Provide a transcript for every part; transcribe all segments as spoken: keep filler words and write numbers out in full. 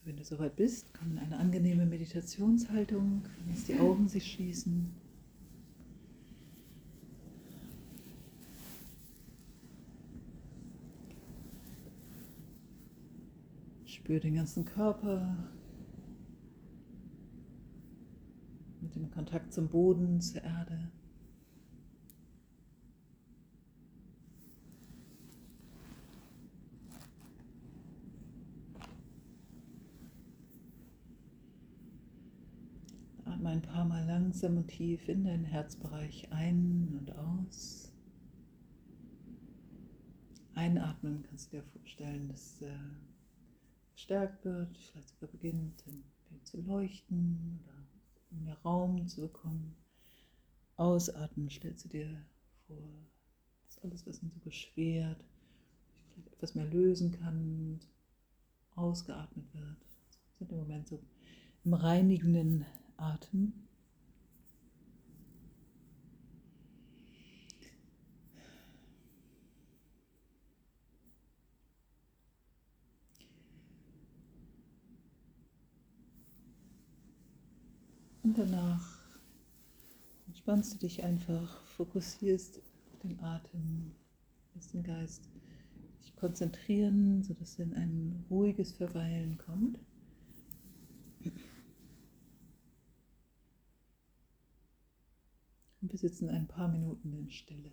Wenn du soweit bist, komm in eine angenehme Meditationshaltung, lass die Augen sich schließen. Spür den ganzen Körper mit dem Kontakt zum Boden, zur Erde. Atme ein paar Mal langsam und tief in deinen Herzbereich ein und aus. Einatmen kannst du dir vorstellen, dass äh, gestärkt wird, vielleicht sogar beginnt zu leuchten oder mehr Raum zu bekommen. Ausatmen stellst du dir vor, dass alles, was ihn so beschwert, sich vielleicht etwas mehr lösen kann, ausgeatmet wird. Wir sind im Moment so im reinigenden Atem. Und danach entspannst du dich einfach, fokussierst auf den Atem, lässt den Geist sich konzentrieren, sodass er in ein ruhiges Verweilen kommt. Und wir sitzen ein paar Minuten in Stille.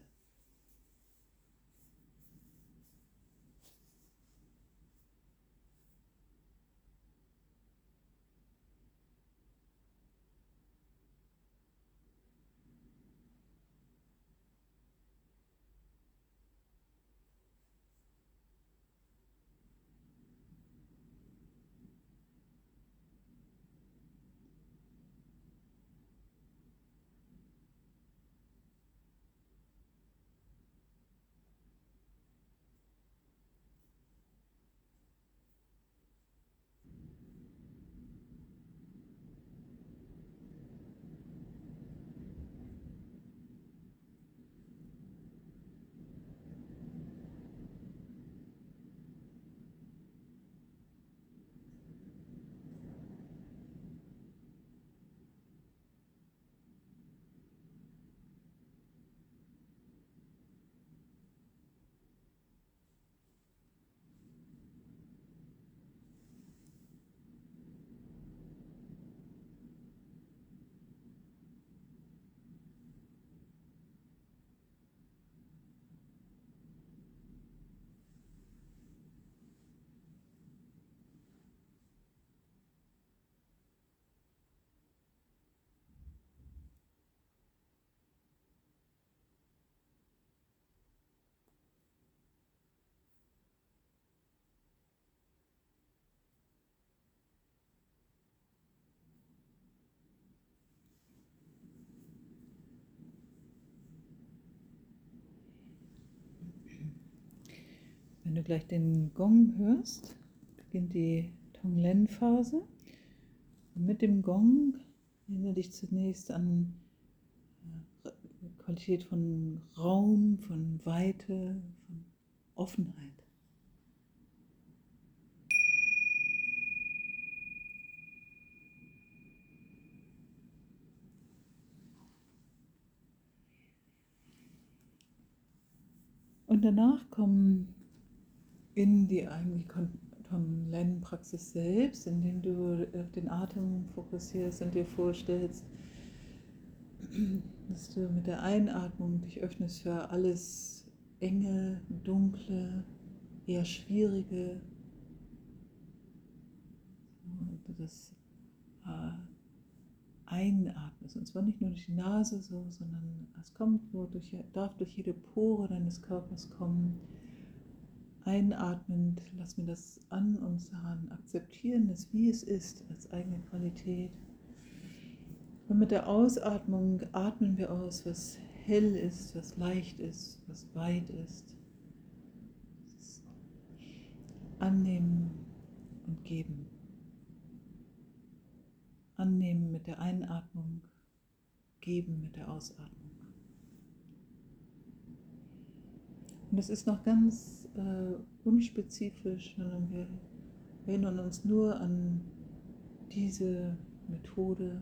Wenn du gleich den Gong hörst, beginnt die Tonglen-Phase. Und mit dem Gong erinnere dich zunächst an die Qualität von Raum, von Weite, von Offenheit. Und danach kommen in die eigentliche Tonglen-Praxis selbst, indem du auf den Atem fokussierst und dir vorstellst, dass du mit der Einatmung dich öffnest für alles Enge, Dunkle, eher Schwierige. Und du das äh, einatmest. Und zwar nicht nur durch die Nase so, sondern es kommt nur durch, darf durch jede Pore deines Körpers kommen. Einatmend lassen wir das an uns heran, akzeptieren es, wie es ist, als eigene Qualität. Und mit der Ausatmung atmen wir aus, was hell ist, was leicht ist, was weit ist. Annehmen und geben. Annehmen mit der Einatmung, geben mit der Ausatmung. Und das ist noch ganz äh, unspezifisch, sondern wir erinnern uns nur an diese Methode,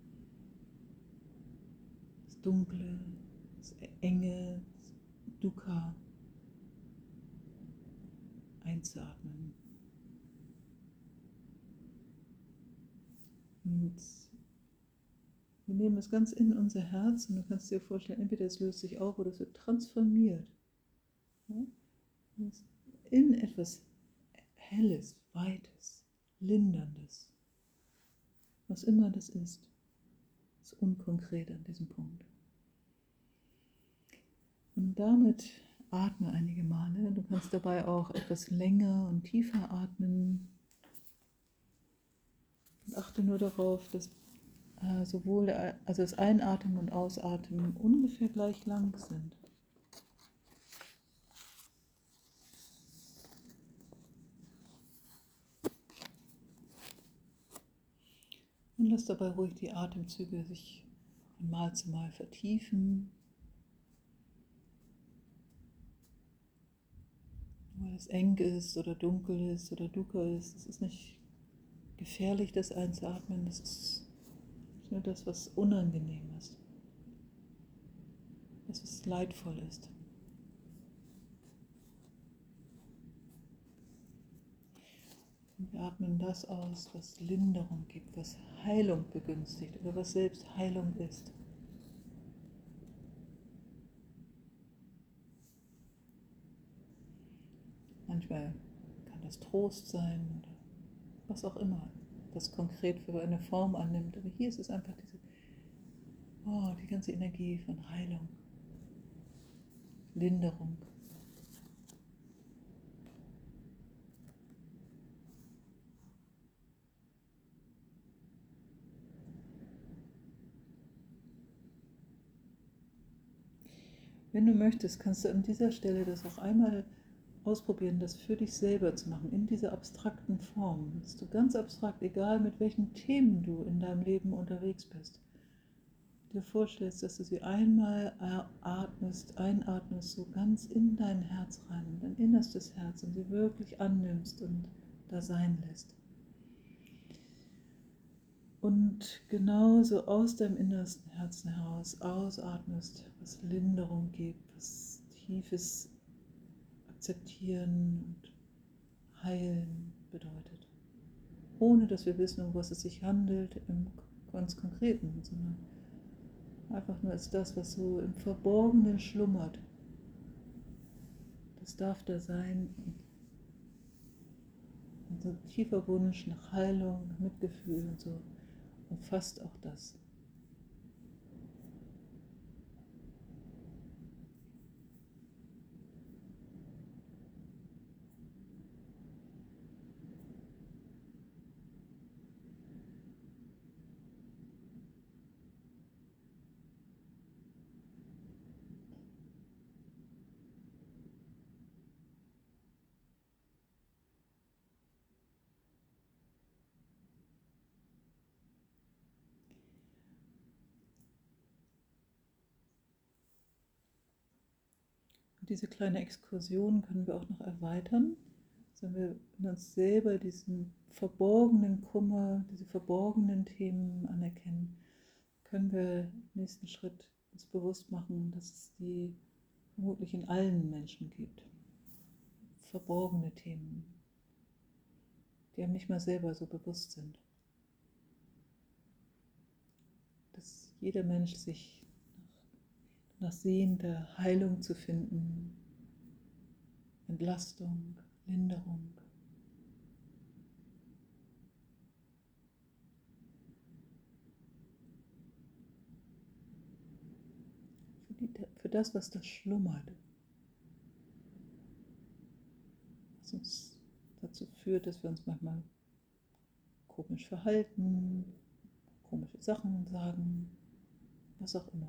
das Dunkle, das Enge, das Dukkha einzuatmen. Und wir nehmen es ganz in unser Herz und du kannst dir vorstellen, entweder es löst sich auf oder es wird transformiert. Ja? In etwas Helles, Weites, Linderndes. Was immer das ist, ist unkonkret an diesem Punkt. Und damit atme einige Male. Du kannst dabei auch etwas länger und tiefer atmen. Und achte nur darauf, dass äh, sowohl der, also das Einatmen und Ausatmen ungefähr gleich lang sind. Und lass dabei ruhig die Atemzüge sich von Mal zu Mal vertiefen. Weil es eng ist oder dunkel ist oder dukkha ist, es ist nicht gefährlich, das einzuatmen, das ist nur das, was unangenehm ist, das, was leidvoll ist. Und wir atmen das aus, was Linderung gibt, was Heilung begünstigt oder was selbst Heilung ist. Manchmal kann das Trost sein oder was auch immer das konkret für eine Form annimmt. Aber hier ist es einfach diese, oh, die ganze Energie von Heilung, Linderung. Wenn du möchtest, kannst du an dieser Stelle das auch einmal ausprobieren, das für dich selber zu machen, in dieser abstrakten Form. Dass du ganz abstrakt, egal mit welchen Themen du in deinem Leben unterwegs bist, dir vorstellst, dass du sie einmal atmest, einatmest, so ganz in dein Herz rein, in dein innerstes Herz und sie wirklich annimmst und da sein lässt. Und genauso aus deinem innersten Herzen heraus ausatmest, was Linderung gibt, was tiefes Akzeptieren und Heilen bedeutet. Ohne dass wir wissen, um was es sich handelt im ganz Konkreten, sondern einfach nur als das, was so im Verborgenen schlummert. Das darf da sein. Und so ein tiefer Wunsch nach Heilung, nach Mitgefühl und so umfasst auch das. Und diese kleine Exkursion können wir auch noch erweitern, wenn wir in uns selber diesen verborgenen Kummer, diese verborgenen Themen anerkennen, können wir im nächsten Schritt uns bewusst machen, dass es die vermutlich in allen Menschen gibt. Verborgene Themen, die einem nicht mal selber so bewusst sind. Dass jeder Mensch sich nach sehnt, der Heilung zu finden, Entlastung, Linderung. Für, die, für das, was da schlummert, was uns dazu führt, dass wir uns manchmal komisch verhalten, komische Sachen sagen, was auch immer.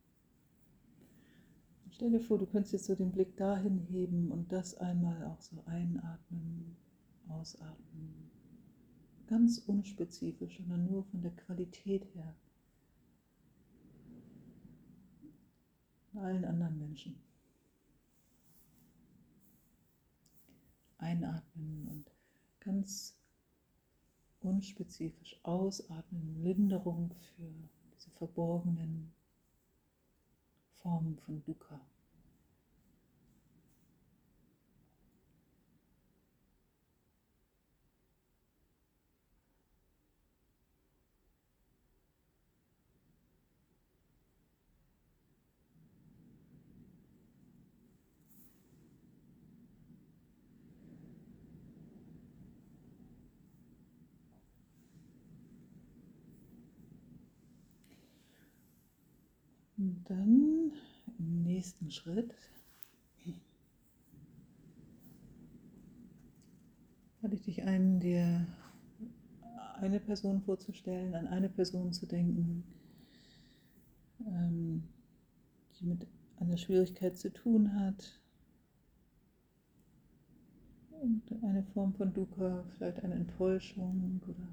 Stell dir vor, du könntest jetzt so den Blick dahin heben und das einmal auch so einatmen, ausatmen. Ganz unspezifisch, sondern nur von der Qualität her. Von allen anderen Menschen. Einatmen und ganz unspezifisch ausatmen, Linderung für diese verborgenen Formen von Dukkha. Und dann im nächsten Schritt lade ich dich ein, dir eine Person vorzustellen, an eine Person zu denken, ähm, die mit einer Schwierigkeit zu tun hat. Und eine Form von Dukkha, vielleicht eine Enttäuschung oder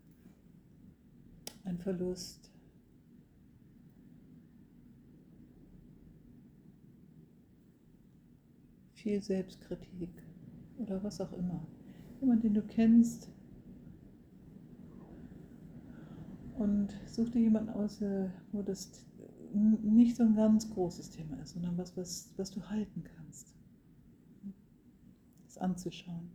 ein Verlust. Viel Selbstkritik oder was auch immer. Jemand, den du kennst. Und such dir jemanden aus, wo das nicht so ein ganz großes Thema ist, sondern was, was, was du halten kannst. Das anzuschauen.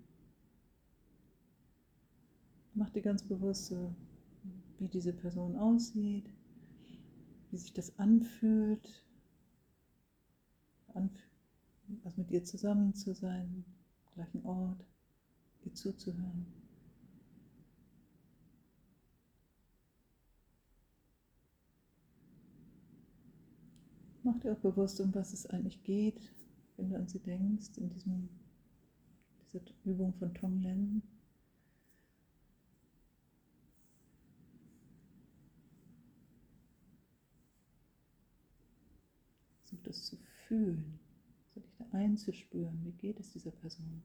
Mach dir ganz bewusst, so, wie diese Person aussieht, wie sich das anfühlt, anfühlt, was mit ihr zusammen zu sein, am gleichen Ort, ihr zuzuhören. Mach dir auch bewusst, um was es eigentlich geht, wenn du an sie denkst, in diesem, dieser Übung von Tonglen. Versuch das zu fühlen, so dich da einzuspüren, wie geht es dieser Person.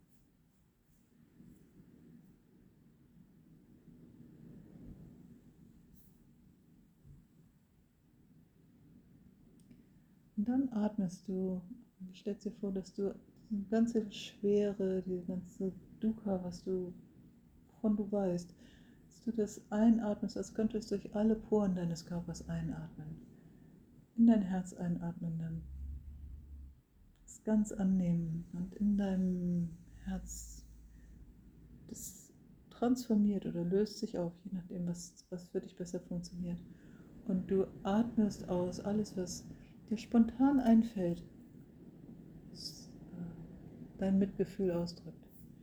Und dann atmest du, stellst dir vor, dass du die ganze Schwere, die ganze Dukkha, was du, wovon du weißt, dass du das einatmest, als könntest du durch alle Poren deines Körpers einatmen. In dein Herz einatmen dann. Das ganz annehmen und in deinem Herz das transformiert oder löst sich auf, je nachdem, was, was für dich besser funktioniert. Und du atmest aus alles, was dir spontan einfällt, was dein Mitgefühl ausdrückt,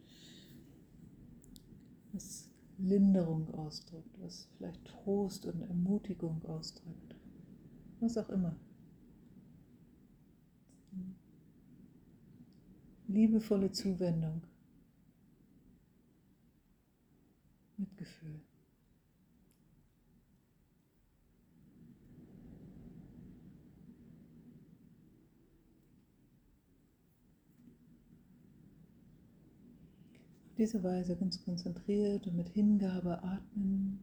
was Linderung ausdrückt, was vielleicht Trost und Ermutigung ausdrückt, was auch immer. Liebevolle Zuwendung, Mitgefühl. Auf diese Weise ganz konzentriert und mit Hingabe atmen,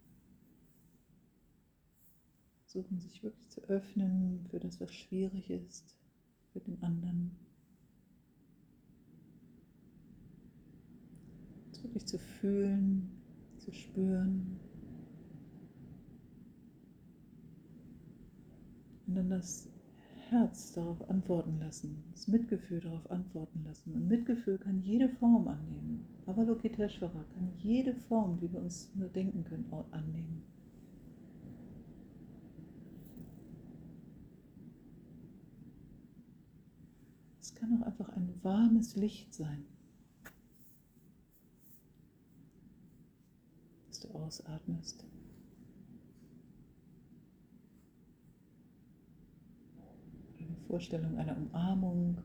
versuchen sich wirklich zu öffnen für das, was schwierig ist, für den anderen. Es wirklich zu fühlen, zu spüren. Und dann das Herz darauf antworten lassen, das Mitgefühl darauf antworten lassen. Und Mitgefühl kann jede Form annehmen. Avalokiteshvara kann jede Form, die wir uns nur denken können, annehmen. Es kann auch einfach ein warmes Licht sein, das du ausatmest. Oder eine Vorstellung einer Umarmung.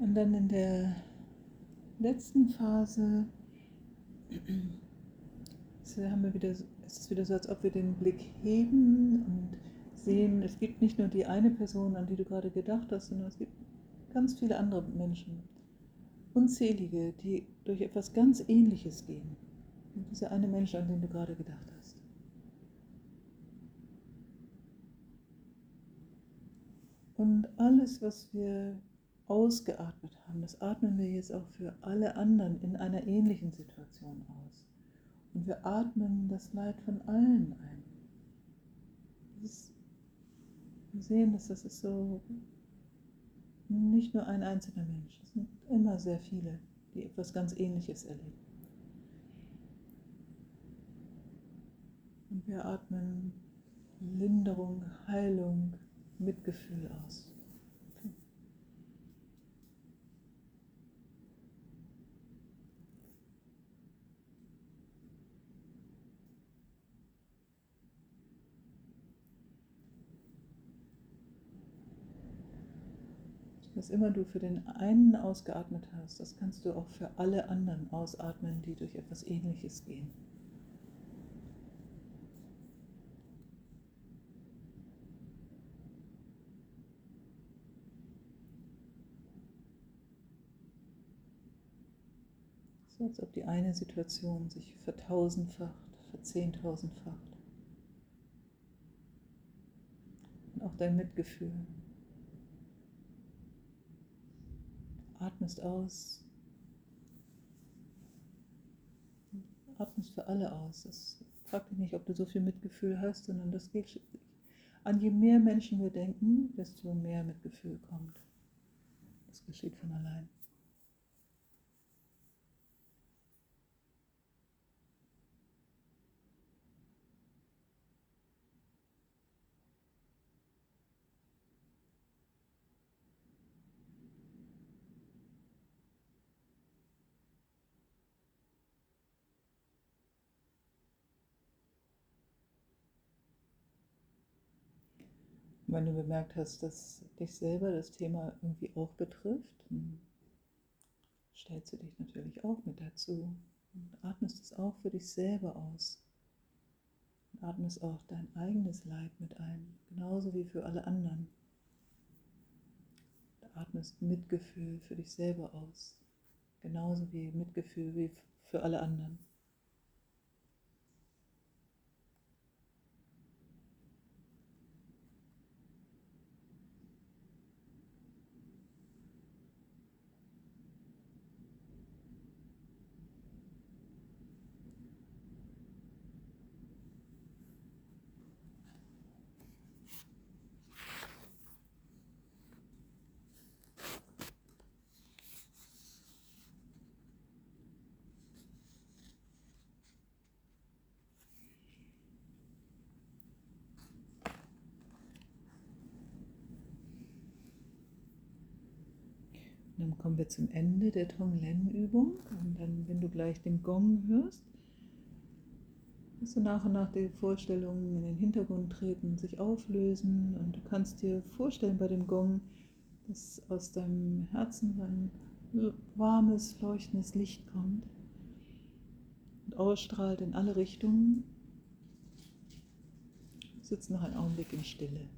Und dann in der letzten Phase haben wir wieder, es ist wieder so, als ob wir den Blick heben und sehen, es gibt nicht nur die eine Person, an die du gerade gedacht hast, sondern es gibt ganz viele andere Menschen, unzählige, die durch etwas ganz Ähnliches gehen. Und dieser eine Mensch, an den du gerade gedacht hast. Und alles, was wir ausgeatmet haben, das atmen wir jetzt auch für alle anderen in einer ähnlichen Situation aus. Und wir atmen das Leid von allen ein. Das ist, wir sehen, dass das ist so nicht nur ein einzelner Mensch, es sind immer sehr viele, die etwas ganz Ähnliches erleben. Und wir atmen Linderung, Heilung, Mitgefühl aus. Okay. Was immer du für den einen ausgeatmet hast, das kannst du auch für alle anderen ausatmen, die durch etwas Ähnliches gehen. So als ob die eine Situation sich vertausendfacht, verzehntausendfacht. Und auch dein Mitgefühl. Atmest aus. Atmest für alle aus. Das fragt dich nicht, ob du so viel Mitgefühl hast, sondern das geht an je mehr Menschen wir denken, desto mehr Mitgefühl kommt. Das geschieht von allein. Und wenn du bemerkt hast, dass dich selber das Thema irgendwie auch betrifft, dann stellst du dich natürlich auch mit dazu und atmest es auch für dich selber aus. Und atmest auch dein eigenes Leid mit ein, genauso wie für alle anderen. Du atmest Mitgefühl für dich selber aus, genauso wie Mitgefühl wie für alle anderen. Und dann kommen wir zum Ende der Tonglen-Übung. Und dann, wenn du gleich den Gong hörst, wirst du nach und nach die Vorstellungen in den Hintergrund treten, sich auflösen. Und du kannst dir vorstellen bei dem Gong, dass aus deinem Herzen ein warmes, leuchtendes Licht kommt und ausstrahlt in alle Richtungen. Sitz noch einen Augenblick in Stille.